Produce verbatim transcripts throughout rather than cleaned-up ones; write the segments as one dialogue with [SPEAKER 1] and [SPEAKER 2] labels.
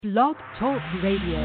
[SPEAKER 1] Blog Talk Radio.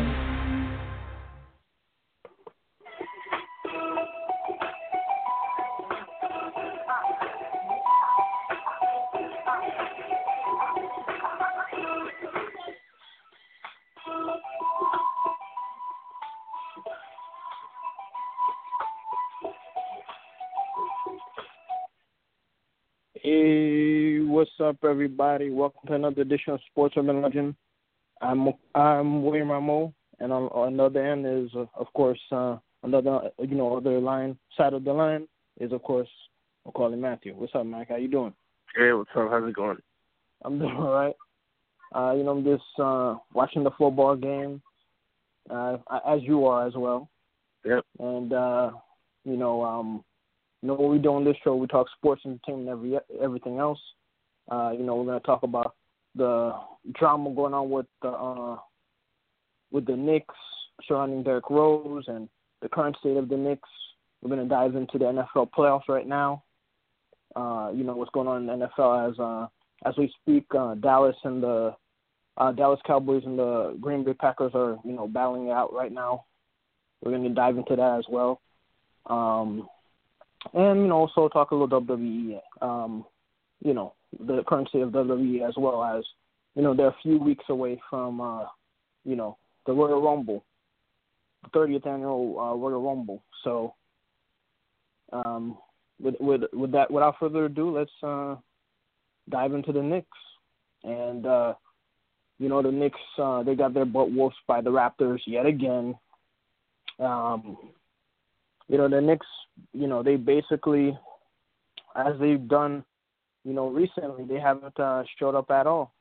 [SPEAKER 2] Hey, what's up, everybody? Welcome to another edition of Sports Urban Legend. I'm I'm William Rameau, and on, on the other end is, uh, of course, uh, another you know other line side of the line is, of course, Macaulay Matthew. What's up, Mike? How you doing?
[SPEAKER 3] Hey, what's up? How's it going?
[SPEAKER 2] I'm doing all right. Uh, you know, I'm just uh, watching the football game, uh, as you are as well.
[SPEAKER 3] Yep.
[SPEAKER 2] And uh, you know, um, you know what we do on this show? We talk sports, entertainment, every everything else. Uh, you know, we're gonna talk about the drama going on with the uh, with the Knicks surrounding Derrick Rose and the current state of the Knicks. We're going to dive into the N F L playoffs right now. Uh, you know what's going on in the N F L as uh, as we speak. Uh, Dallas and the uh, Dallas Cowboys and the Green Bay Packers are you know battling it out right now. We're going to dive into that as well, um, and you know also talk a little W W E. Um, you know. The current state of W W E, as well as, you know, they're a few weeks away from, uh, you know, the Royal Rumble, the thirtieth annual uh, Royal Rumble. So, um, with, with with that, without further ado, let's uh, dive into the Knicks. And, uh, you know, the Knicks, uh, they got their butt whooped by the Raptors yet again. Um, you know, the Knicks, you know, they basically, as they've done, you know, recently they haven't uh, showed up at all.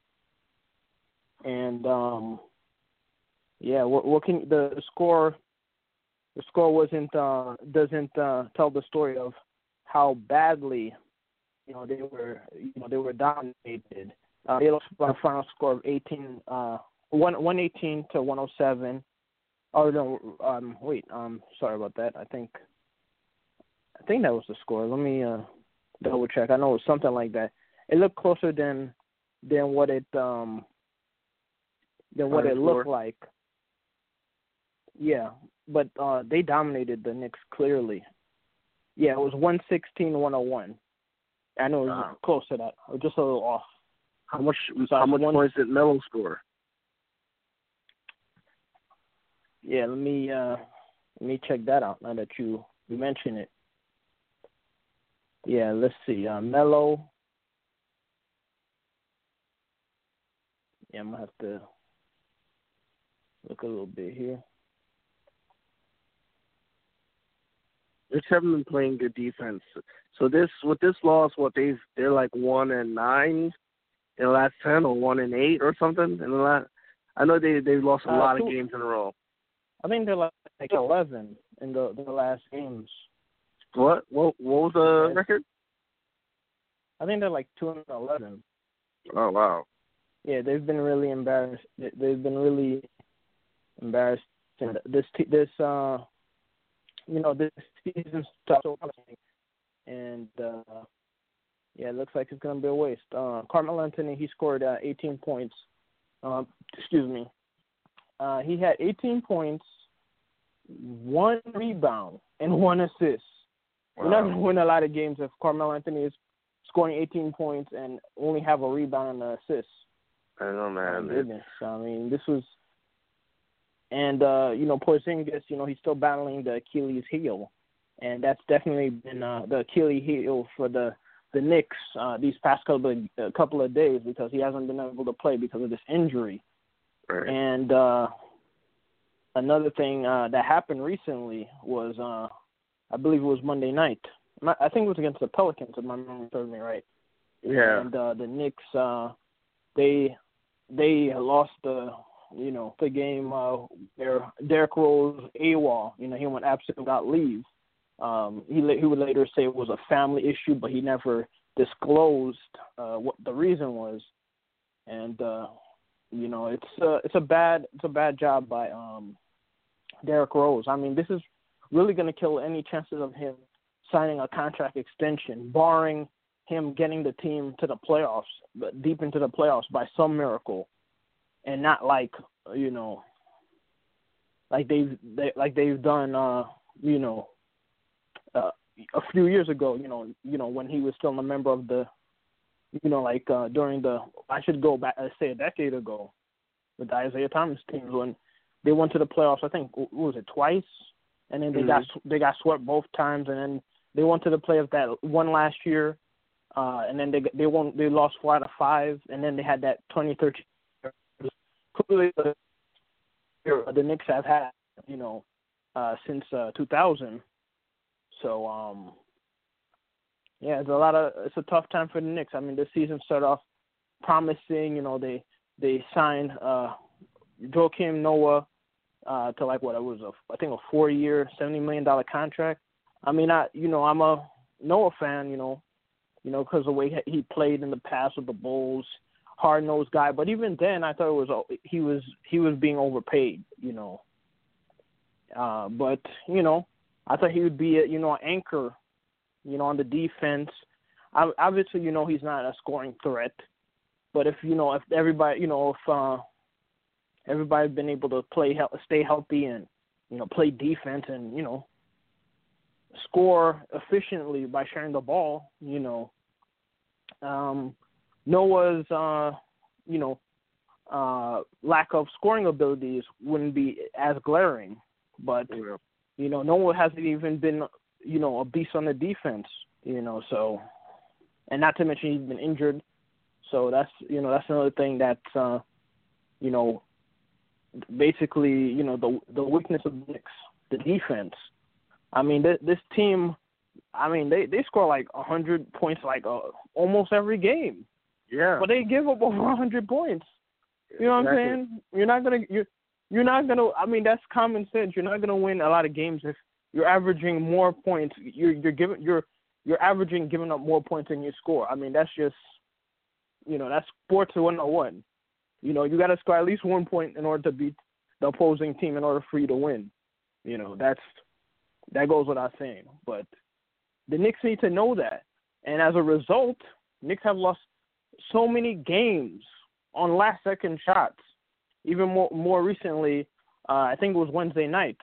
[SPEAKER 2] And um, yeah, what, what can the, the score? The score wasn't uh, doesn't uh, tell the story of how badly, you know, they were you know they were dominated. Uh, they lost by a final score of eighteen, uh, one one eighteen to one oh seven. Oh no, um, wait, um, sorry about that. I think I think that was the score. Let me. Uh, Double check. I know it was something like that. It looked closer than than what it um than what it looked like. Yeah, but uh, they dominated the Knicks clearly. Yeah, it was one sixteen to one oh one. I know it was uh, close to that, or just a little off.
[SPEAKER 3] How much? So how much one, points did Melo score?
[SPEAKER 2] Yeah, let me uh, let me check that out now that you you mention it. Yeah, let's see. Uh, Melo. Yeah, I'm gonna have to look a little bit here.
[SPEAKER 3] They haven't been playing good defense. So this with this loss, what they've they're like one and nine in the last ten, or one and eight, or something. In the last, I know they they lost a uh, lot two, of games in a row.
[SPEAKER 2] I think they're like eleven in the the last games.
[SPEAKER 3] What? What? What was the record?
[SPEAKER 2] I think they're like two and eleven.
[SPEAKER 3] Oh wow!
[SPEAKER 2] Yeah, they've been really embarrassed. They've been really embarrassed. This this uh, you know, this season's so promising, and uh, yeah, it looks like it's gonna be a waste. Uh, Carmelo Anthony, he scored uh, eighteen points. Uh, excuse me. Uh, he had eighteen points, one rebound, and one assist. Wow. We're not going to win a lot of games if Carmelo Anthony is scoring eighteen points and only have a rebound and an assist.
[SPEAKER 3] I know, man.
[SPEAKER 2] Oh, goodness. I mean, this was – and, uh, you know, Porzingis, you know, he's still battling the Achilles heel. And that's definitely been uh, the Achilles heel for the, the Knicks uh, these past couple of, uh, couple of days because he hasn't been able to play because of this injury.
[SPEAKER 3] Right.
[SPEAKER 2] And uh, another thing uh, that happened recently was uh, – I believe it was Monday night. I think it was against the Pelicans, if my memory serves me right.
[SPEAKER 3] Yeah.
[SPEAKER 2] And uh, the Knicks, uh, they they lost the you know the game. Uh, where Derrick Rose AWOL, you know, he went absent without leave. Um, he he would later say it was a family issue, but he never disclosed uh, what the reason was. And uh, you know, it's uh, it's a bad it's a bad job by um, Derrick Rose. I mean, this is really going to kill any chances of him signing a contract extension, barring him getting the team to the playoffs, but deep into the playoffs by some miracle. and not like you know, like they've they, like they've done uh, you know, uh, a few years ago. You know, you know when he was still a member of the, you know, like uh, during the I should go back, let's say a decade ago, with the Isaiah Thomas teams when they went to the playoffs. I think what was it twice, and then they mm-hmm. got they got swept both times, and then they went to the playoffs that one last year, uh, and then they they won they lost four out of five, and then they had that twenty thirteen. Clearly, the, the Knicks have had you know uh, since uh, two thousand. So um, yeah, it's a lot of it's a tough time for the Knicks. I mean, this season started off promising. You know, they they signed uh, Joakim Noah uh, to like what it was a I think a four year, seventy million dollar contract. I mean, I you know I'm a Noah fan, you know, you know because the way he played in the past with the Bulls, hard nosed guy. But even then, I thought it was he was he was being overpaid, you know. Uh, but you know, I thought he would be a, you know an anchor, you know, on the defense. I, obviously, you know, he's not a scoring threat. But if you know if everybody you know if uh, everybody's been able to play stay healthy and you know play defense and you know. score efficiently by sharing the ball, you know. Um, Noah's, uh, you know, uh, lack of scoring abilities wouldn't be as glaring, but yeah. you know, Noah hasn't even been, you know, a beast on the defense, you know. So, and not to mention he's been injured, so that's you know that's another thing that's, uh, you know, basically you know the the weakness of the Knicks, the defense. I mean, th- this team, I mean, they, they score like one hundred points like uh, almost every game.
[SPEAKER 3] Yeah.
[SPEAKER 2] But they give up over one hundred points. You know what exactly. I'm saying? You're not going to, you're, you're not going to, I mean, that's common sense. You're not going to win a lot of games if you're averaging more points. You're, you're giving, you're, you're averaging giving up more points than you score. I mean, that's just, you know, that's sports one oh one. You know, you got to score at least one point in order to beat the opposing team in order for you to win. You know, that's, that goes without saying. But the Knicks need to know that. And as a result, Knicks have lost so many games on last-second shots. Even more more recently, uh, I think it was Wednesday night.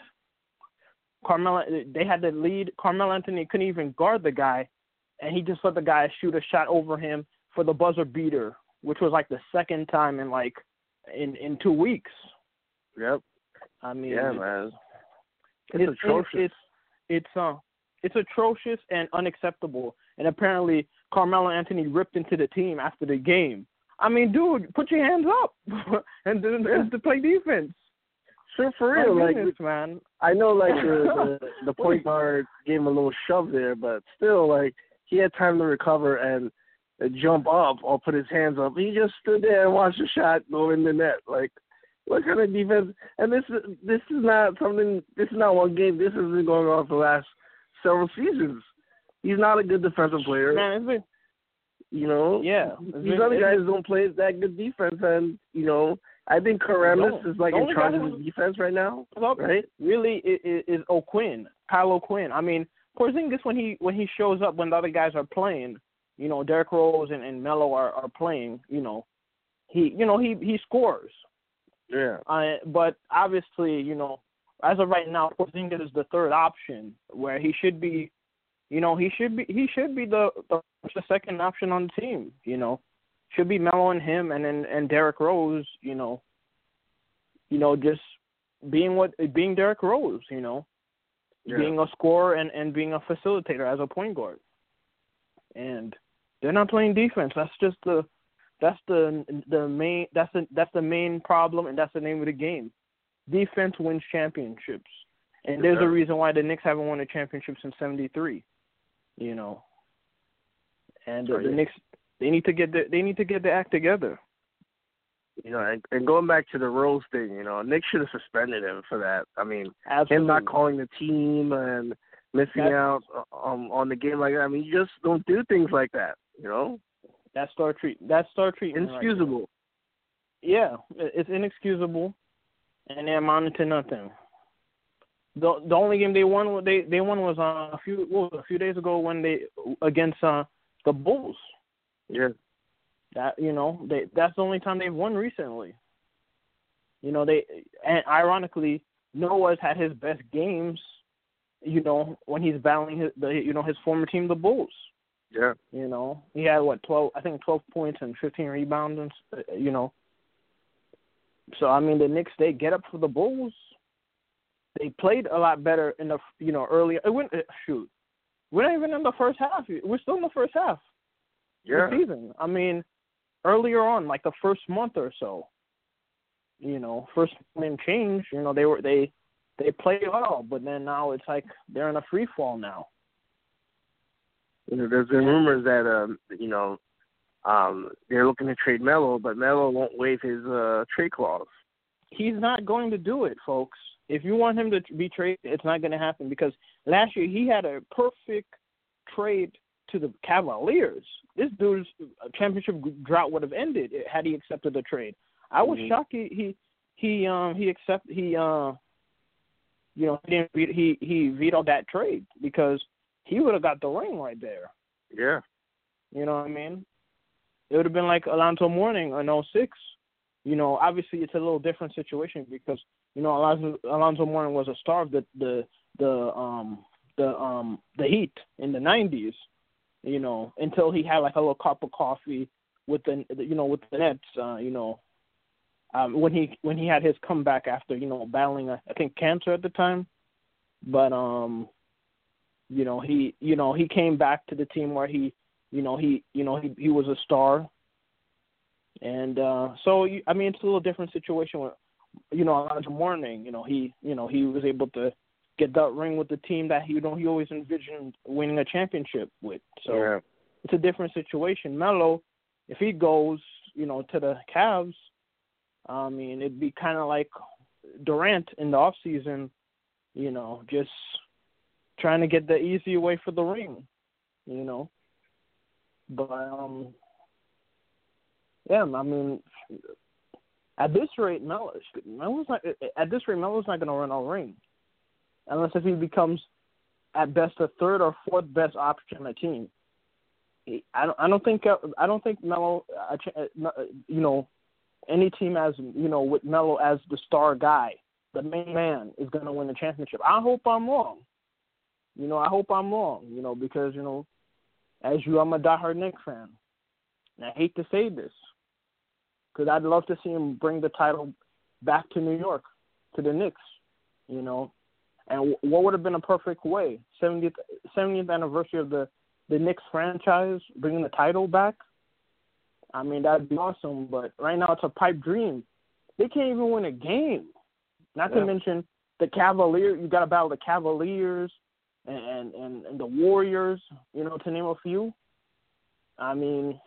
[SPEAKER 2] Carmelo, they had the lead. Carmelo Anthony couldn't even guard the guy, and he just let the guy shoot a shot over him for the buzzer beater, which was like the second time in like in, in two weeks.
[SPEAKER 3] Yep.
[SPEAKER 2] I mean,
[SPEAKER 3] yeah, man.
[SPEAKER 2] It's, it's atrocious. It's, it's uh, it's atrocious and unacceptable. And apparently, Carmelo Anthony ripped into the team after the game. I mean, dude, put your hands up and, and, and to play defense.
[SPEAKER 3] Sure, for real,
[SPEAKER 2] My
[SPEAKER 3] like
[SPEAKER 2] goodness, man.
[SPEAKER 3] I know, like the, the the point guard gave him a little shove there, but still, like he had time to recover and uh, jump up or put his hands up. He just stood there and watched the shot go in the net. Like, what kind of defense? And this is this is not something. This is not one game. This has been going on for the last several seasons. He's not a good defensive player.
[SPEAKER 2] Man, it's been,
[SPEAKER 3] you know.
[SPEAKER 2] Yeah.
[SPEAKER 3] These been, other guys don't play that good defense, and you know, I think Karamis is like in charge of his defense right now. Right?
[SPEAKER 2] Really, is, is O'Quinn, Kyle O'Quinn. I mean, Porzingis when he when he shows up when the other guys are playing, you know, Derrick Rose and, and Melo are, are playing. You know, he you know he he scores.
[SPEAKER 3] Yeah.
[SPEAKER 2] Uh, but obviously, you know, as of right now, Porzingis is the third option where he should be, you know, he should be he should be the the, the second option on the team. You know, should be Melo and him, and then and Derrick Rose. You know, you know, just being what being Derrick Rose. You know, yeah. being a scorer and, and being a facilitator as a point guard. And they're not playing defense. That's just the That's the the main that's the that's the main problem, and that's the name of the game. Defense wins championships, and there's a reason why the Knicks haven't won a championship since seventy-three. You know, and uh, the Knicks they need to get the, they need to get the act together.
[SPEAKER 3] You know, and, and going back to the Rose thing, you know, Knicks should have suspended him for that. I mean,
[SPEAKER 2] Absolutely.
[SPEAKER 3] him not calling the team and missing
[SPEAKER 2] that's,
[SPEAKER 3] out um, on the game like that. I mean, you just don't do things like that. You know.
[SPEAKER 2] That's star treat. That's star treatment.
[SPEAKER 3] Inexcusable.
[SPEAKER 2] Right, yeah, it's inexcusable, and they amounted to nothing. The the only game they won they they won was uh, a few what was it, a few days ago when they against uh, the Bulls.
[SPEAKER 3] Yeah.
[SPEAKER 2] That you know they that's the only time they've won recently. You know, they and ironically, Noah's had his best games, you know, when he's battling his, the, you know, his former team, the Bulls.
[SPEAKER 3] Yeah.
[SPEAKER 2] You know, he had what twelve, I think twelve points and fifteen rebounds. And, you know, so I mean, the Knicks, they get up for the Bulls. They played a lot better in the, you know, earlier. It went, shoot, we're not even in the first half. We're still in the first half.
[SPEAKER 3] Yeah.
[SPEAKER 2] Of the season. I mean, earlier on, like the first month or so, you know, first and change, you know, they were they they played well, but then now it's like they're in a free fall now.
[SPEAKER 3] You know, there's been rumors that um, you know, um, they're looking to trade Melo, but Melo won't waive his uh, trade clause.
[SPEAKER 2] He's not going to do it, folks. If you want him to be traded, it's not going to happen because last year he had a perfect trade to the Cavaliers. This dude's championship drought would have ended had he accepted the trade. I was
[SPEAKER 3] mm-hmm.
[SPEAKER 2] shocked he he he um he accept he uh you know he didn't he he vetoed that trade because he would have got the ring right there.
[SPEAKER 3] Yeah.
[SPEAKER 2] You know what I mean? It would have been like Alonzo Mourning in oh six. You know, obviously it's a little different situation because you know Alonzo Alonzo Mourning was a star of the the the um the um the Heat in the nineties. You know, until he had like a little cup of coffee with the, you know, with the Nets. Uh, you know, um, when he when he had his comeback after you know battling uh, I think cancer at the time, but um, you know he you know he came back to the team where he you know he you know he he was a star, and uh, so I mean it's a little different situation with you know Alonzo Mourning. You know he you know he was able to get that ring with the team that he, you know, he always envisioned winning a championship with. So
[SPEAKER 3] yeah.
[SPEAKER 2] It's a different situation. Melo, if he goes, you know, to the Cavs, I mean, it'd be kind of like Durant in the off season, you know, just trying to get the easy way for the ring, you know. But um, yeah, I mean, at this rate, Melo, Melo's not. At this rate, Melo's not going to run a ring. Unless if he becomes, at best, a third or fourth best option on the team. I don't. I don't think. I don't think Melo. You know, any team as you know with Melo as the star guy, the main man, is going to win the championship. I hope I'm wrong. You know, I hope I'm wrong. You know, because you know, as you, I'm a diehard Knicks fan, and I hate to say this, because I'd love to see him bring the title back to New York, to the Knicks. You know. And what would have been a perfect way? seventieth, seventieth anniversary of the, the Knicks franchise, bringing the title back. I mean, that'd be awesome. But right now it's a pipe dream. They can't even win a game. Not
[SPEAKER 3] yeah.
[SPEAKER 2] to mention the Cavaliers. You got to battle the Cavaliers and, and, and the Warriors, you know, to name a few. I mean,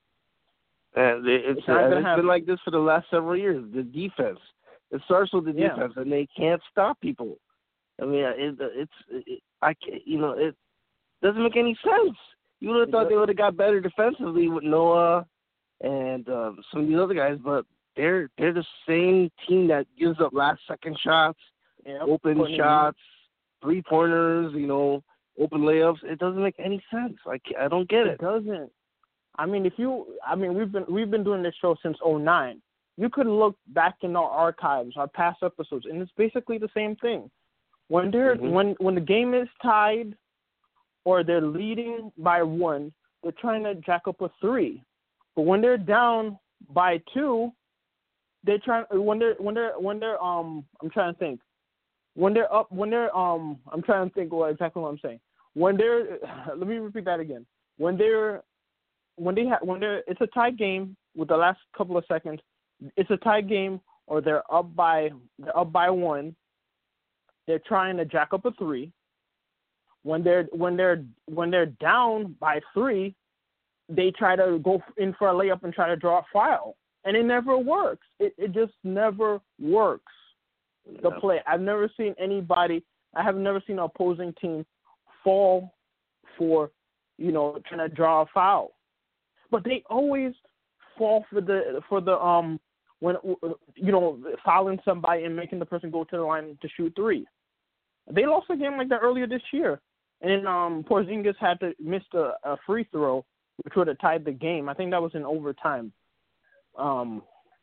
[SPEAKER 3] and it's,
[SPEAKER 2] it's,
[SPEAKER 3] uh, it's been like this for the last several years. The defense. It starts with the defense, yeah. and they can't stop people. I mean, it, it's it, I can't, you know, it doesn't make any sense. You would have thought they would have got better defensively with Noah and um, some of these other guys, but they're they're the same team that gives up last second shots, yep. open Putting shots, three pointers, you know, open layups. It doesn't make any sense. Like I don't get it.
[SPEAKER 2] It doesn't. I mean, if you, I mean, we've been we've been doing this show since oh nine. You could look back in our archives, our past episodes, and it's basically the same thing. When they're mm-hmm. when when the game is tied or they're leading by one, they're trying to jack up a three. But when they're down by two, they're trying when they're when they're when they're um I'm trying to think. When they're up when they're um I'm trying to think what exactly what I'm saying. When they're let me repeat that again. When they're when they ha- when they're it's a tied game with the last couple of seconds, it's a tied game or they're up by they're up by one. They're trying to jack up a three. When they're when they're when they're down by three, they try to go in for a layup and try to draw a foul, and it never works. It it just never works. Yeah. The play. I've never seen anybody. I have never seen an opposing team fall for, you know, trying to draw a foul, but they always fall for the for the um when you know fouling somebody and making the person go to the line to shoot three. They lost a game like that earlier this year, and um, Porzingis had to miss a, a free throw, which would have tied the game. I think that was in overtime. Um,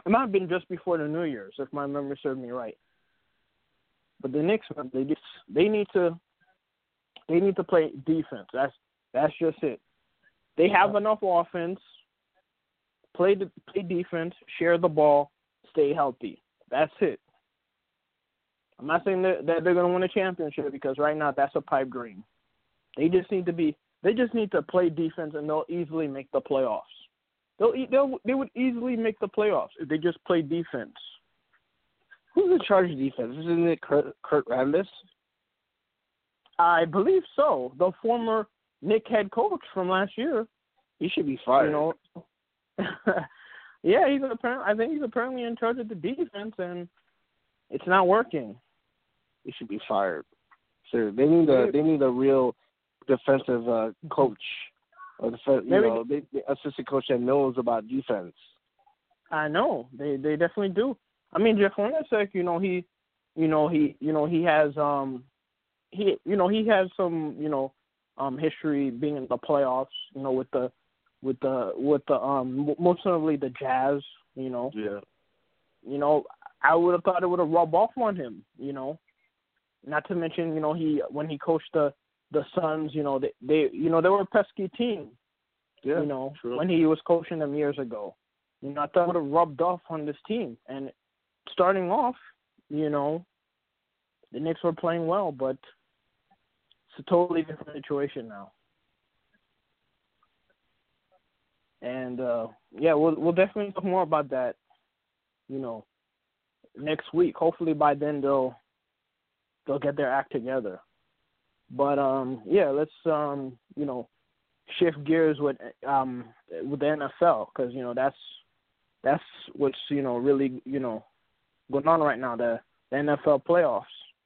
[SPEAKER 2] It might have been just before the New Year's, if my memory serves me right. But the Knicks, they just they need to they need to play defense. That's that's just it. They have enough offense. Play the, play defense, share the ball, stay healthy. That's it. I'm not saying that, that they're going to win a championship because right now that's a pipe dream. They just need to be. They just need to play defense, and they'll easily make the playoffs. They'll, they'll they would easily make the playoffs if they just play defense.
[SPEAKER 3] Who's in charge of defense? Isn't it Kurt, Kurt Rambis?
[SPEAKER 2] I believe so. The former Knicks head coach from last year.
[SPEAKER 3] He should be fired.
[SPEAKER 2] You know. yeah, he's apparently. I think he's apparently in charge of the defense, and it's not working.
[SPEAKER 3] He should be fired. So they need a they need a real defensive uh, coach, or def- you
[SPEAKER 2] Maybe,
[SPEAKER 3] know, they, the assistant coach that knows about defense.
[SPEAKER 2] I know they they definitely do. I mean, Jeff Hornacek, you know he, you know he, you know he has um, he you know he has some you know um history being in the playoffs. You know with the with the with the um most notably the Jazz. You know.
[SPEAKER 3] Yeah.
[SPEAKER 2] You know, I would have thought it would have rubbed off on him. You know, not to mention you know he when he coached the. The Suns, you know, they, they, you know, they were a pesky team.
[SPEAKER 3] Yeah,
[SPEAKER 2] you know,
[SPEAKER 3] true.
[SPEAKER 2] when he was coaching them years ago, you know, I thought it would have rubbed off on this team. And starting off, you know, the Knicks were playing well, but it's a totally different situation now. And uh, yeah, we'll we'll definitely talk more about that, you know, next week. Hopefully by then they'll they'll get their act together. But um, yeah, let's um, you know, shift gears with um with the N F L because you know that's that's what's you know really you know going on right now, the, the N F L playoffs.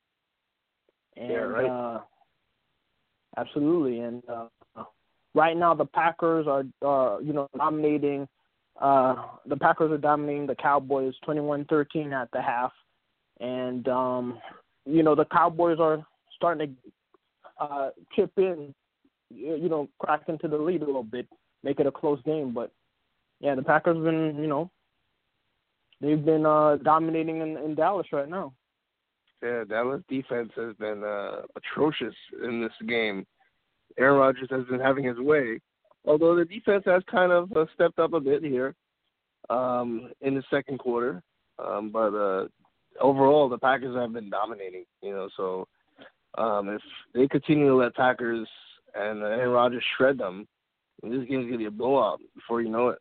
[SPEAKER 2] And
[SPEAKER 3] yeah, right.
[SPEAKER 2] uh, absolutely, and uh, right now the Packers are uh, you know dominating. Uh, the Packers are dominating the Cowboys twenty-one thirteen at the half, and um, you know the Cowboys are starting to Uh, chip in, you know, crack into the lead a little bit, make it a close game. But yeah, the Packers have been, you know, they've been uh, dominating in, in Dallas right now.
[SPEAKER 3] Yeah, Dallas defense has been uh, atrocious in this game. Aaron Rodgers has been having his way, although the defense has kind of uh, stepped up a bit here um, in the second quarter. Um, but uh, overall, the Packers have been dominating, you know, so. Um, if they continue to let Packers and uh, Aaron Rodgers shred them, this game's going to be a blowout before you know it.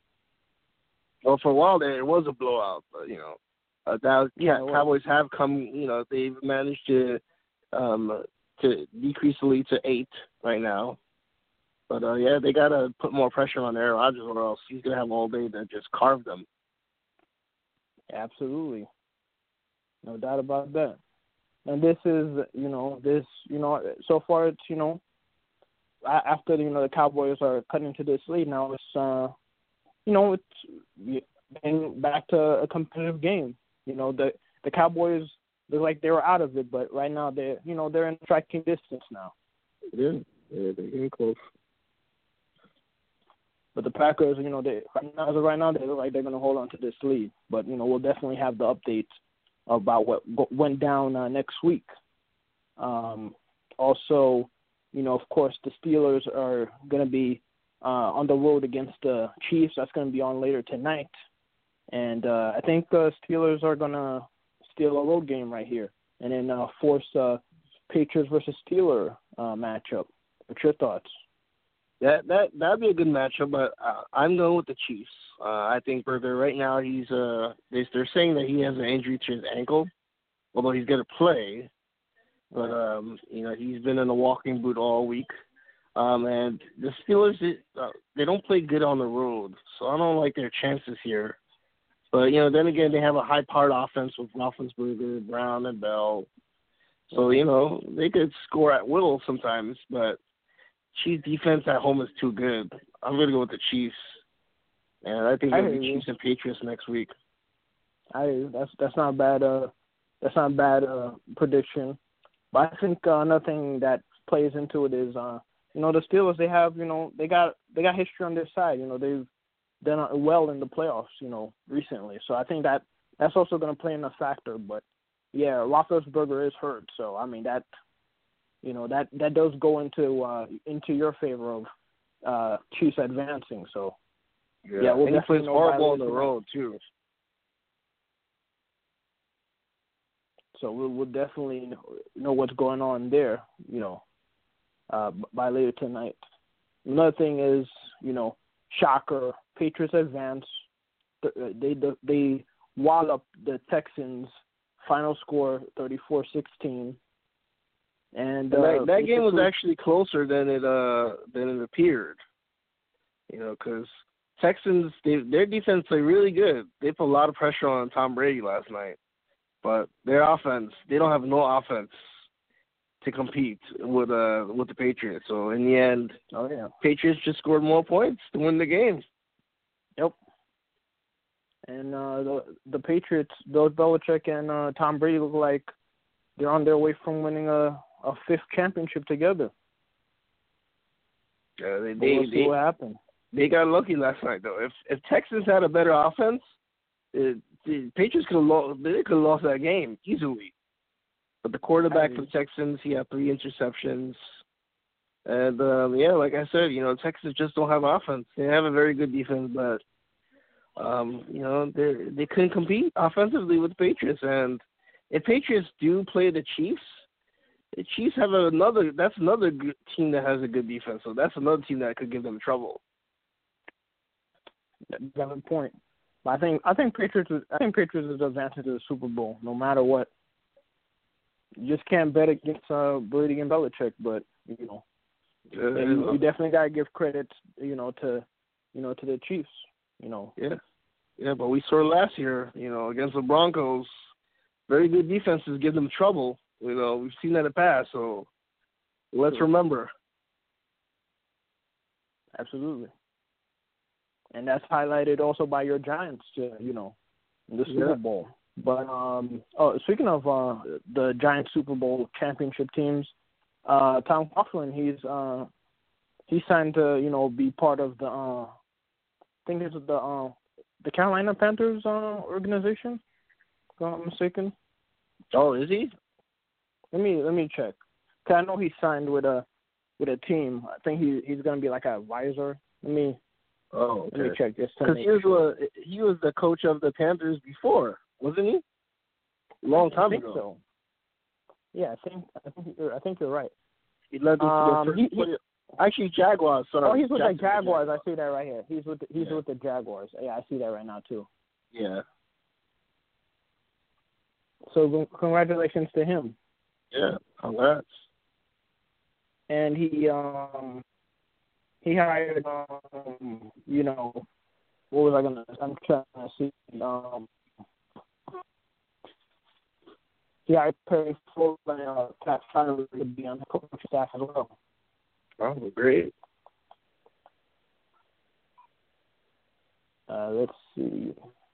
[SPEAKER 3] Well, for a while there, it was a blowout, but, you know, uh, that, yeah, Cowboys have come, you know, they've managed to um, to decrease the lead to eight right now. But, uh, yeah, they got to put more pressure on Aaron Rodgers or else he's going to have all day to just carve them.
[SPEAKER 2] Absolutely. No doubt about that. And this is, you know, this, you know, so far it's, you know, after, you know, the Cowboys are cutting to this lead, now it's, uh, you know, it's getting back to a competitive game. You know, the the Cowboys look like they were out of it, but right now they're, you know, they're in striking distance now.
[SPEAKER 3] Yeah, yeah, they're getting close.
[SPEAKER 2] But the Packers, you know, they right now, as of right now, they look like they're going to hold on to this lead. But, you know, we'll definitely have the updates about what went down uh, next week. Um, also, you know, of course, the Steelers are going to be uh, on the road against the Chiefs. That's going to be on later tonight. And uh, I think the Steelers are going to steal a road game right here and then uh, force uh, Patriots versus Steelers uh, matchup. What's your thoughts?
[SPEAKER 3] That that that'd be a good matchup, but uh, I'm going with the Chiefs. Uh, I think Burger right now he's uh they, they're saying that he has an injury to his ankle, although he's going to play. But um, you know he's been in a walking boot all week, um, and the Steelers they, uh, they don't play good on the road, so I don't like their chances here. But you know then again they have a high-powered offense with Roethlisberger, Brown, and Bell, so you know they could score at will sometimes, but. Chiefs defense at home is too good. I'm going to go with the Chiefs. And I think it'll be Chiefs and Patriots next week.
[SPEAKER 2] I that's that's not bad. Uh, that's not a bad uh, prediction. But I think uh, another thing that plays into it is, uh, you know, the Steelers. They have, you know, they got they got history on their side. You know, they've done well in the playoffs, you know, recently. So I think that that's also going to play in a factor. But yeah, Roethlisberger is hurt, so I mean that, you know, that, that does go into uh, into your favor of uh, Chiefs advancing. So
[SPEAKER 3] yeah,
[SPEAKER 2] yeah, we'll
[SPEAKER 3] and he
[SPEAKER 2] definitely
[SPEAKER 3] plays
[SPEAKER 2] know
[SPEAKER 3] horrible
[SPEAKER 2] by
[SPEAKER 3] on the
[SPEAKER 2] later
[SPEAKER 3] road too.
[SPEAKER 2] So we'll, we'll definitely know what's going on there, you know, uh, by later tonight. Another thing is, you know, shocker, Patriots advance. They they, they wallop the Texans. Final score thirty-four sixteen. And uh,
[SPEAKER 3] that, that game was actually closer than it uh than it appeared. You know, because Texans, they, their defense played really good. They put a lot of pressure on Tom Brady last night. But their offense, they don't have no offense to compete with uh with the Patriots. So in the end,
[SPEAKER 2] oh yeah,
[SPEAKER 3] Patriots just scored more points to win the game.
[SPEAKER 2] Yep. And uh, the the Patriots, Bill Belichick and uh, Tom Brady look like they're on their way from winning a, a fifth championship together.
[SPEAKER 3] Yeah, they
[SPEAKER 2] But
[SPEAKER 3] they,
[SPEAKER 2] we'll see
[SPEAKER 3] they,
[SPEAKER 2] what happens.
[SPEAKER 3] they got lucky last night though. If if Texans had a better offense, it, the Patriots could have lost. They could have lost that game easily. But the quarterback for the Texans, he had three interceptions. And, um, yeah, like I said, you know, Texans just don't have offense. They have a very good defense, but, um, you know, they they couldn't compete offensively with the Patriots. And if Patriots do play the Chiefs, the Chiefs have another – that's another good team that has a good defense. So that's another team that could give them trouble.
[SPEAKER 2] Valid point. But I think I think Patriots I think Patriots is advancing to the Super Bowl no matter what. You just can't bet against uh, Brady and Belichick, but you know,
[SPEAKER 3] Uh,
[SPEAKER 2] you, you definitely gotta give credit, you know, to you know to the Chiefs. You know.
[SPEAKER 3] Yeah, yeah, but we saw last year, you know, against the Broncos, very good defenses give them trouble. You know, we've seen that in the past, so let's
[SPEAKER 2] Sure.
[SPEAKER 3] remember.
[SPEAKER 2] Absolutely. And that's highlighted also by your Giants, to, you know, in the Super
[SPEAKER 3] Yeah.
[SPEAKER 2] Bowl. But um, oh, speaking of uh, the Giants Super Bowl championship teams, uh, Tom Coughlin, he's uh, he signed to you know be part of the uh, I think it's the uh, the Carolina Panthers uh, organization, if I'm not mistaken.
[SPEAKER 3] Oh, is he?
[SPEAKER 2] Let me let me check. 'Cause I know he signed with a with a team. I think he he's gonna be like an advisor. Let me
[SPEAKER 3] Oh, okay.
[SPEAKER 2] let me check this. to
[SPEAKER 3] Because
[SPEAKER 2] make
[SPEAKER 3] he was
[SPEAKER 2] sure.
[SPEAKER 3] uh, he was the coach of the Panthers before, wasn't he? Long time
[SPEAKER 2] I think
[SPEAKER 3] ago.
[SPEAKER 2] so. Yeah, I think I think you're, I think you're right.
[SPEAKER 3] He led them
[SPEAKER 2] Um,
[SPEAKER 3] to the
[SPEAKER 2] he-
[SPEAKER 3] first.
[SPEAKER 2] he-
[SPEAKER 3] Actually, Jaguars. Sorry.
[SPEAKER 2] Oh, he's with the
[SPEAKER 3] Jacksonville
[SPEAKER 2] Jaguars. I see that right here. He's with the, he's
[SPEAKER 3] Yeah.
[SPEAKER 2] with the Jaguars. Yeah, I see that right now too.
[SPEAKER 3] Yeah.
[SPEAKER 2] So con- congratulations to him.
[SPEAKER 3] Yeah. Congrats.
[SPEAKER 2] And he um he hired um you know what was I gonna I'm trying to see um he hired Perry Fuller and uh, Pat Fowler to be on the coaching staff as well.
[SPEAKER 3] Oh, great.
[SPEAKER 2] Uh, let's see.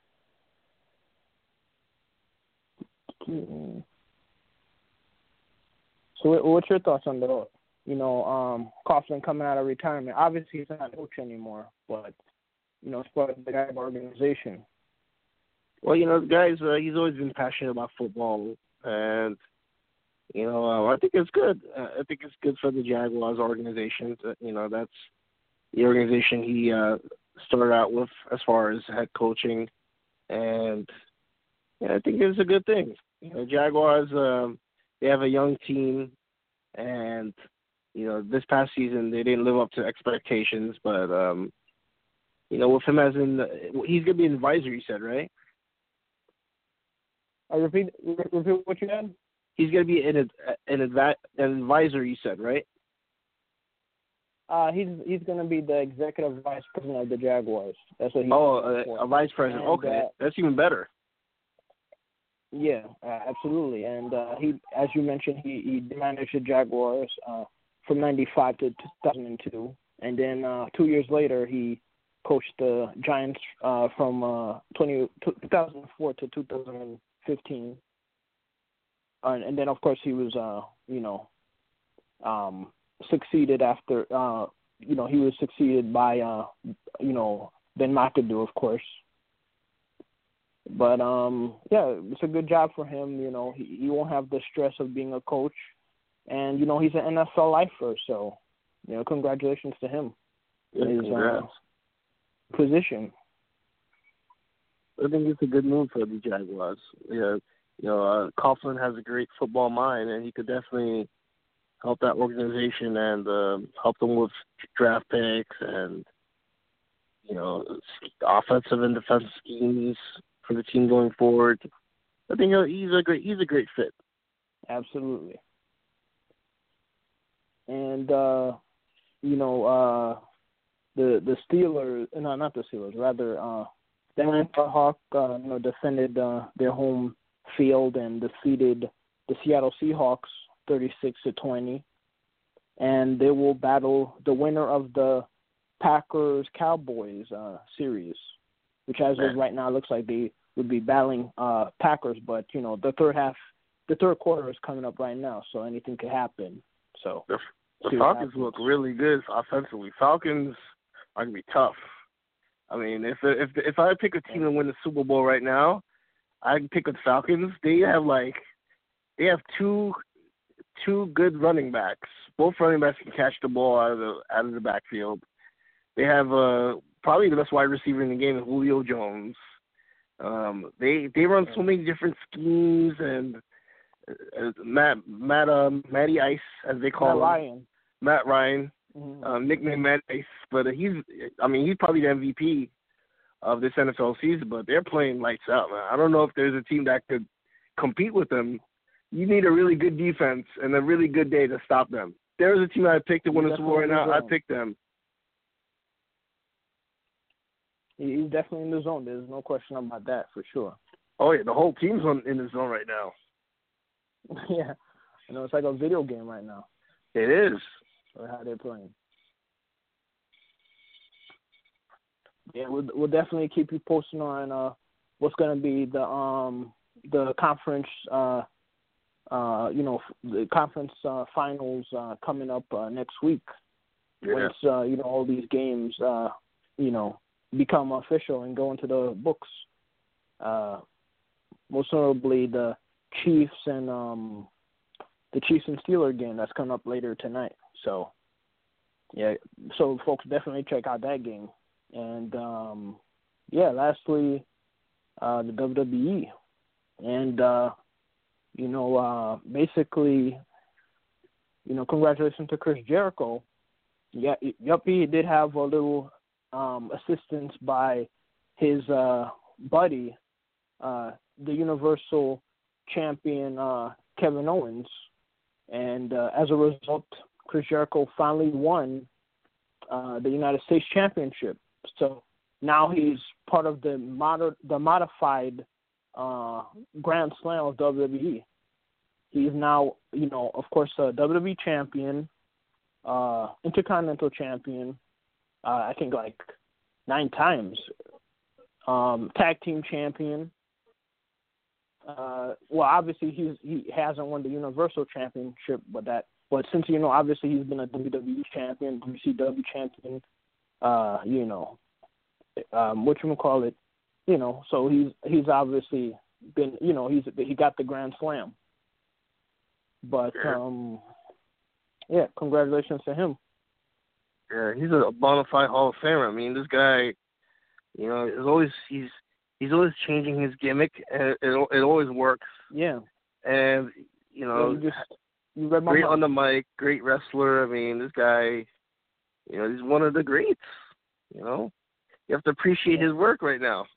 [SPEAKER 2] So, what- what's your thoughts on the, you know, um, Coughlin coming out of retirement? Obviously, he's not a coach anymore, but you know, it's part of the guy organization.
[SPEAKER 3] Well, you know, the guy's uh, he's always been passionate about football, and you know, uh, I think it's good. Uh, I think it's good for the Jaguars organization. To, you know, that's the organization he uh, started out with as far as head coaching, and yeah, I think it's a good thing. You know, Jaguars, um, they have a young team, and you know, this past season they didn't live up to expectations, but um, you know, with him as in, he's gonna be an advisor. You said, right?
[SPEAKER 2] I repeat, repeat what you said.
[SPEAKER 3] He's going to be an an, advi- an advisor, you said, right?
[SPEAKER 2] Uh, he's he's going to be the executive vice president of the Jaguars. That's what he.
[SPEAKER 3] Oh, a, a vice president.
[SPEAKER 2] And,
[SPEAKER 3] okay,
[SPEAKER 2] uh,
[SPEAKER 3] that's even better.
[SPEAKER 2] Yeah, uh, absolutely. And uh, he, as you mentioned, he, he managed the Jaguars uh, from ninety-five to two thousand two, and then uh, two years later he coached the Giants uh, from uh, twenty, two thousand four to two thousand fifteen. Uh, and then, of course, he was, uh, you know, um, succeeded after, uh, you know, he was succeeded by, uh, you know, Ben McAdoo, of course. But um, yeah, it's a good job for him. You know, he, he won't have the stress of being a coach, and you know he's an N F L lifer. So, you know, congratulations to him.
[SPEAKER 3] Yeah,
[SPEAKER 2] his uh, position.
[SPEAKER 3] I think it's a good move for the Jaguars. Yeah, you know, uh, Coughlin has a great football mind, and he could definitely help that organization and uh, help them with draft picks and you know offensive and defensive schemes for the team going forward. I think he's a great he's a great fit.
[SPEAKER 2] Absolutely. And uh, you know, uh, the the Steelers, no, not the Steelers, rather, uh, the Atlanta Hawks, uh, you know, defended uh, their home field and defeated the Seattle Seahawks thirty-six to twenty, and they will battle the winner of the Packers Cowboys uh, series, which as of right now looks like they would be battling uh, Packers, but you know the third half, the third quarter is coming up right now, so anything could happen. So
[SPEAKER 3] the, the Falcons look really good offensively. Falcons are gonna be tough. I mean, if if if I pick a team to win the Super Bowl right now, I'd pick the Falcons. They have like they have two two good running backs. Both running backs can catch the ball out of the out of the backfield. They have uh, probably the best wide receiver in the game, Julio Jones. Um, they they run so many different schemes, and uh, Matt Matt um, Matty Ice, as they call
[SPEAKER 2] Matt
[SPEAKER 3] him,
[SPEAKER 2] Ryan.
[SPEAKER 3] Matt Ryan,
[SPEAKER 2] mm-hmm.
[SPEAKER 3] um, nicknamed Matt Ice, but he's I mean he's probably the M V P of this N F L season. But they're playing lights out, man. I don't know if there's a team that could compete with them. You need a really good defense and a really good day to stop them. There's a team I picked to win the Super Bowl right now. I picked them.
[SPEAKER 2] He's definitely in the zone. There's no question about that for sure.
[SPEAKER 3] Oh yeah, the whole team's on, in the zone right now.
[SPEAKER 2] Yeah, you know it's like a video game right now.
[SPEAKER 3] It is.
[SPEAKER 2] Or how they're playing. Yeah, we'll we'll definitely keep you posted on uh, what's going to be the um the conference uh uh you know the conference uh, finals uh, coming up uh, next week.
[SPEAKER 3] Yeah.
[SPEAKER 2] Once uh, you know all these games uh you know. become official and go into the books. Uh, most notably the Chiefs and um, the Chiefs and Steelers game that's coming up later tonight. So, yeah, so folks definitely check out that game. And um, yeah, lastly, uh, the W W E, and uh, you know, uh, basically, you know, congratulations to Chris Jericho. Yeah, yep, he did have a little. Um, assistance by his uh, buddy, uh, the Universal Champion uh, Kevin Owens, and uh, as a result, Chris Jericho finally won uh, the United States Championship. So now he's part of the mod- the modified uh, Grand Slam of W W E. He's now, you know, of course, a W W E champion, uh, Intercontinental Champion. Uh, I think like nine times. Um, tag team champion. Uh, well, obviously he's he hasn't won the Universal Championship, but that but since you know obviously he's been a W W E champion, W C W champion. Uh, you know, um, what you would call it. You know, so he's he's obviously been you know he's he got the Grand Slam. But um, yeah, congratulations to him.
[SPEAKER 3] Yeah, he's a bona fide Hall of Famer. I mean, this guy, you know, is always he's he's always changing his gimmick, and it it, it always works.
[SPEAKER 2] Yeah.
[SPEAKER 3] And you know,
[SPEAKER 2] yeah, you just you read my
[SPEAKER 3] great
[SPEAKER 2] mind.
[SPEAKER 3] on the mic, great wrestler. I mean, this guy, you know, he's one of the greats. You know, you have to appreciate
[SPEAKER 2] yeah.
[SPEAKER 3] his work right now.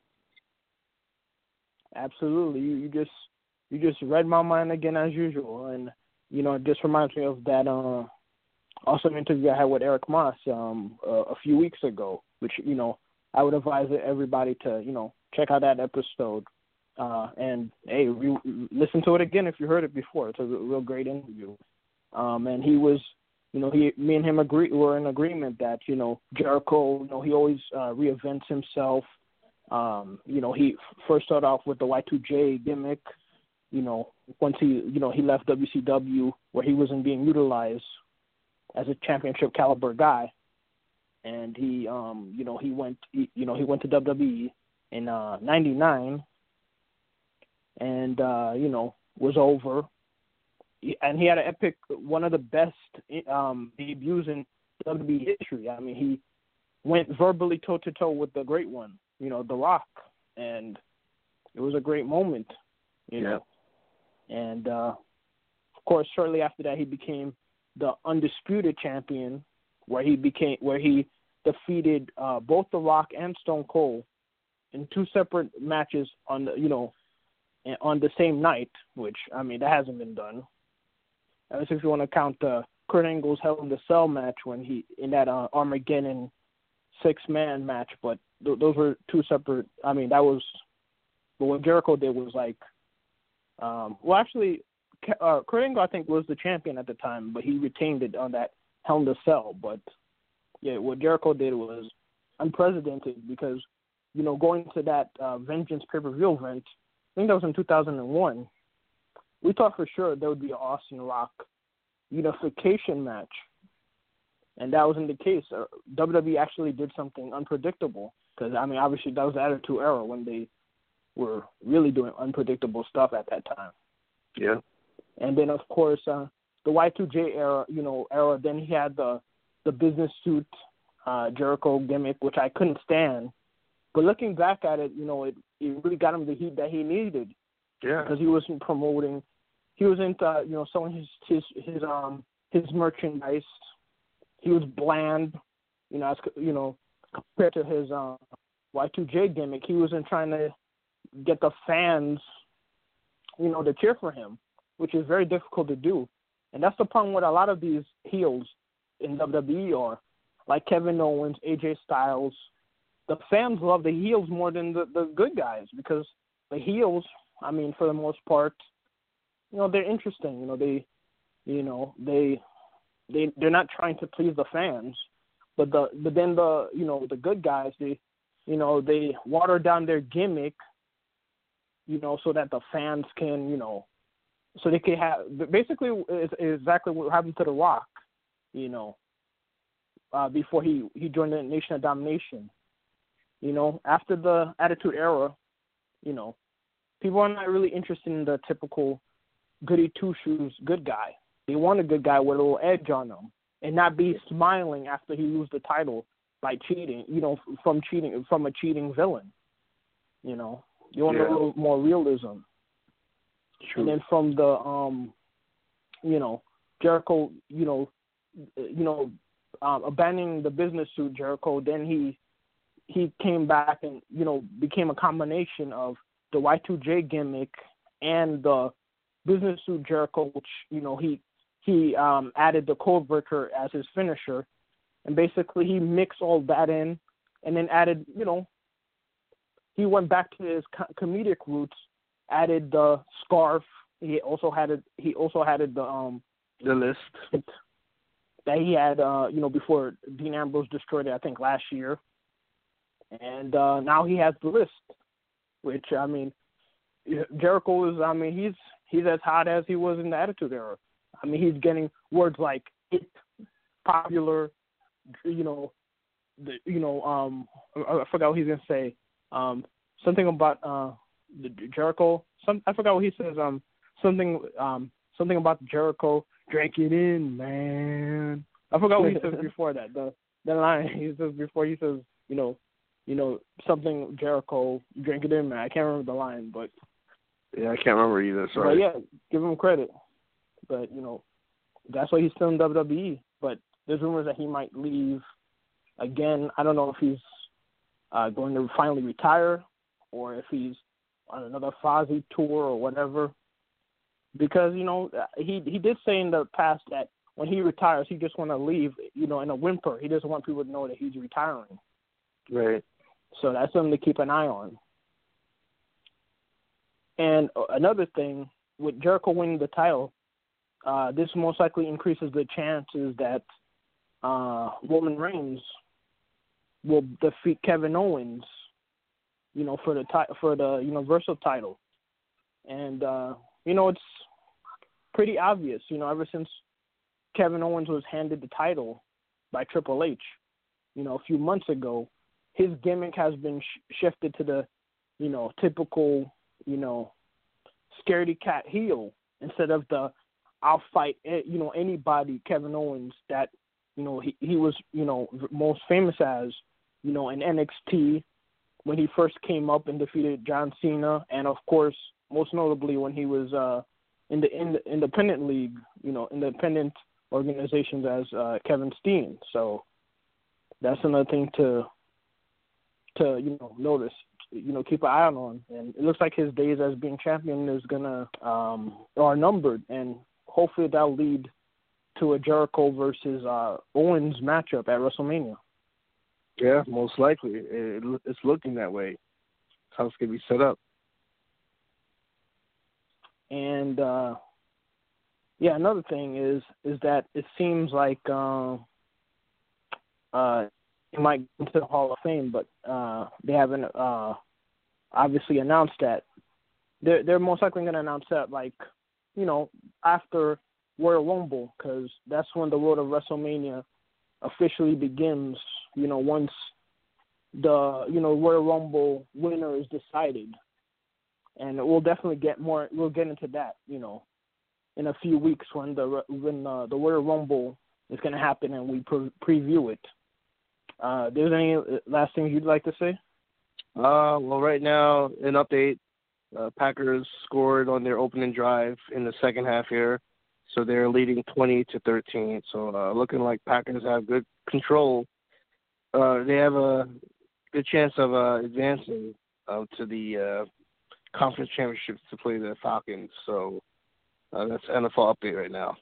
[SPEAKER 2] Absolutely, you, you just you just read my mind again as usual, and you know, it just reminds me of that. Uh, Also, an interview I had with Eric Moss um, uh, a few weeks ago, which, you know, I would advise everybody to, you know, check out that episode. Uh, and, hey, re- listen to it again if you heard it before. It's a real great interview. Um, and he was, you know, he, me and him agree, were in agreement that, you know, Jericho, you know, he always uh, reinvents himself. Um, you know, he first started off with the Y two J gimmick. You know, once he, you know, he left W C W where he wasn't being utilized as a championship caliber guy. and he, um, you know, he went, he, you know, he went to W W E in uh, ninety-nine, and uh, you know, was over, and he had an epic, one of the best um, debuts in W W E history. I mean, he went verbally toe to toe with the great one, you know, The Rock, and it was a great moment, you know. And uh, of course, shortly after that, he became the undisputed champion, where he became where he defeated uh, both The Rock and Stone Cold in two separate matches on the you know on the same night, which I mean that hasn't been done. Unless if you want to count uh, Kurt Angle's Hell in the Cell match when he in that uh, Armageddon six man match, but th- those were two separate. I mean that was, but what Jericho did was like, um, well actually, uh, Kurt Angle I think was the champion at the time, but he retained it on that Hell in the Cell. But yeah, what Jericho did was unprecedented because, you know, going to that uh, Vengeance pay-per-view event, I think that was in two thousand one, we thought for sure there would be an Austin Rock unification match. And that wasn't the case. Uh, W W E actually did something unpredictable because, I mean, obviously that was the Attitude Era when they were really doing unpredictable stuff at that time.
[SPEAKER 3] Yeah.
[SPEAKER 2] And then, of course, uh, the Y two J era, you know, era, then he had the the business suit uh, Jericho gimmick, which I couldn't stand. But looking back at it, you know, it, it really got him the heat that he needed.
[SPEAKER 3] Yeah.
[SPEAKER 2] Because he wasn't promoting, he wasn't, uh, you know, selling his his his um his merchandise. He was bland, you know, as, you know, compared to his uh, Y two J gimmick. He wasn't trying to get the fans, you know, to cheer for him, which is very difficult to do. And that's the problem with a lot of these heels in W W E are, like Kevin Owens, A J Styles. The fans love the heels more than the, the good guys because the heels, I mean, for the most part, you know, they're interesting. You know, they, you know, they, they, they're not trying to please the fans, but the, but then the, you know, the good guys, they, you know, they water down their gimmick, you know, so that the fans can, you know, so they can have, basically is exactly what happened to The Rock, you know, uh, before he, he joined the Nation of Domination. You know, after the Attitude Era, you know, people are not really interested in the typical goody two-shoes good guy. They want a good guy with a little edge on them and not be smiling after he loses the title by cheating, you know, from cheating, from a cheating villain. You know, you want
[SPEAKER 3] yeah.
[SPEAKER 2] a little more realism.
[SPEAKER 3] True.
[SPEAKER 2] And then from the, um, you know, Jericho, you know, you know, um, abandoning the business suit, Jericho, then he he came back and, you know, became a combination of the Y two J gimmick and the business suit Jericho, which, you know, he he um, added the Codebreaker as his finisher. And basically he mixed all that in and then added, you know, he went back to his co- comedic roots, added the scarf. He also had it. He also added the um
[SPEAKER 3] the list
[SPEAKER 2] that he had, uh, you know, before Dean Ambrose destroyed it, I think last year. And uh, now he has the list, which I mean, Jericho is. I mean, he's he's as hot as he was in the Attitude Era. I mean, he's getting words like "it," popular, you know, the you know, um, I, I forgot what he's gonna say. Um, something about uh, the Jericho. Some I forgot what he says. Um, something um, something about Jericho. Drink it in, man. I forgot what he says before that. The the line he says before he says, you know. You know, something Jericho, drink it in, man. I can't remember the line, but
[SPEAKER 3] yeah, I can't remember either. Sorry.
[SPEAKER 2] But yeah, give him credit. But you know, that's why he's still in W W E. But there's rumors that he might leave again. I don't know if he's uh, going to finally retire or if he's on another Fozzy tour or whatever. Because you know, he he did say in the past that when he retires, he just want to leave, you know, in a whimper. He doesn't want people to know that he's retiring.
[SPEAKER 3] Right.
[SPEAKER 2] So that's something to keep an eye on. And another thing, with Jericho winning the title, uh, this most likely increases the chances that uh, Roman Reigns will defeat Kevin Owens, you know, for the ti- for the Universal title. And uh, you know, it's pretty obvious, you know, ever since Kevin Owens was handed the title by Triple H, you know, a few months ago, his gimmick has been sh- shifted to the, you know, typical, you know, scaredy cat heel instead of the I'll fight, you know, anybody Kevin Owens that, you know, he, he was, you know, most famous as, you know, in N X T when he first came up and defeated John Cena, and of course, most notably when he was uh, in the in the independent league, you know, independent organizations as uh, Kevin Steen. So that's another thing to to you know notice, you know, keep an eye on. And it looks like his days as being champion is gonna um, are numbered, and hopefully that'll lead to a Jericho versus uh, Owens matchup at WrestleMania.
[SPEAKER 3] Yeah, most likely. It, it's looking that way. How it's going to be set up.
[SPEAKER 2] And, uh, yeah, another thing is is that it seems like uh, uh, he might get into the Hall of Fame, but uh, they haven't uh, obviously announced that. They're, they're most likely going to announce that, like, you know, after Royal Rumble, because that's when the road of WrestleMania officially begins, you know, once the, you know, Royal Rumble winner is decided. And we'll definitely get more, we'll get into that, you know, in a few weeks when the when uh, the Royal Rumble is going to happen and we pre- preview it. Uh, there's any last things you'd like to say?
[SPEAKER 3] Uh, well, right now, an update. Uh, Packers scored on their opening drive in the second half here, so they're leading twenty to thirteen. So uh, looking like Packers have good control. Uh, they have a good chance of uh, advancing uh, to the uh, conference championships to play the Falcons. So uh, that's N F L update right now.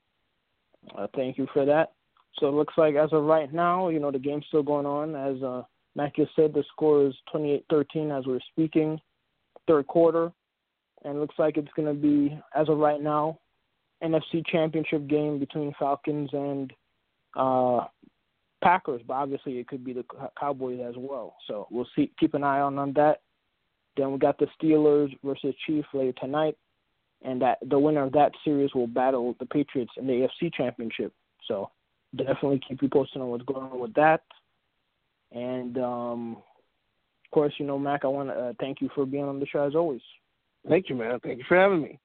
[SPEAKER 2] Uh, thank you for that. So it looks like as of right now, you know, the game's still going on. As uh, Mac just said, the score is twenty-eight thirteen as we're speaking, third quarter. And it looks like it's going to be, as of right now, N F C Championship game between Falcons and uh, Packers. But obviously it could be the Cowboys as well. So we'll see. Keep an eye on, on that. Then we got the Steelers versus Chiefs later tonight. And that the winner of that series will battle the Patriots in the A F C Championship. So definitely keep you posted on what's going on with that. And, um, of course, you know, Mac, I want to uh, thank you for being on the show as always.
[SPEAKER 3] Thank you, man. Thank you for having me.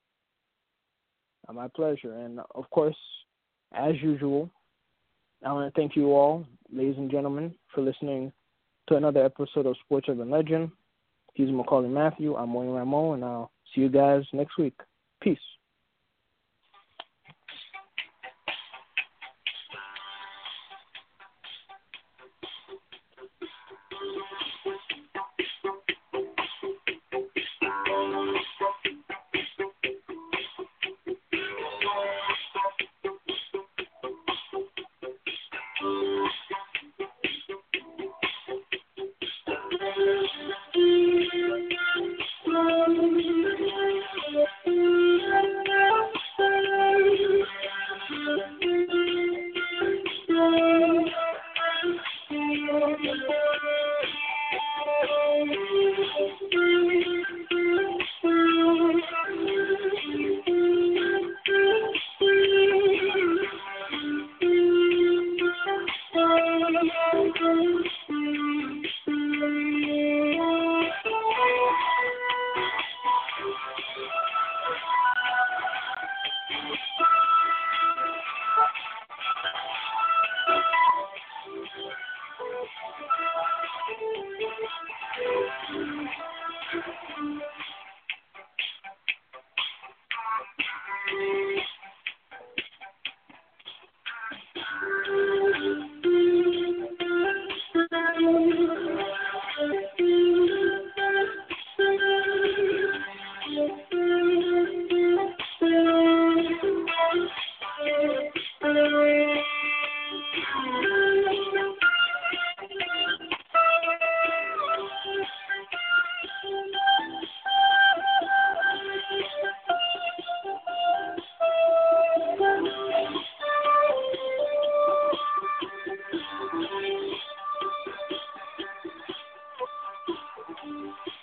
[SPEAKER 2] Uh, my pleasure. And, of course, as usual, I want to thank you all, ladies and gentlemen, for listening to another episode of Sports Urban Legend. He's Macaulay Matthew. I'm William Rameau, and I'll see you guys next week. Peace. Thank you.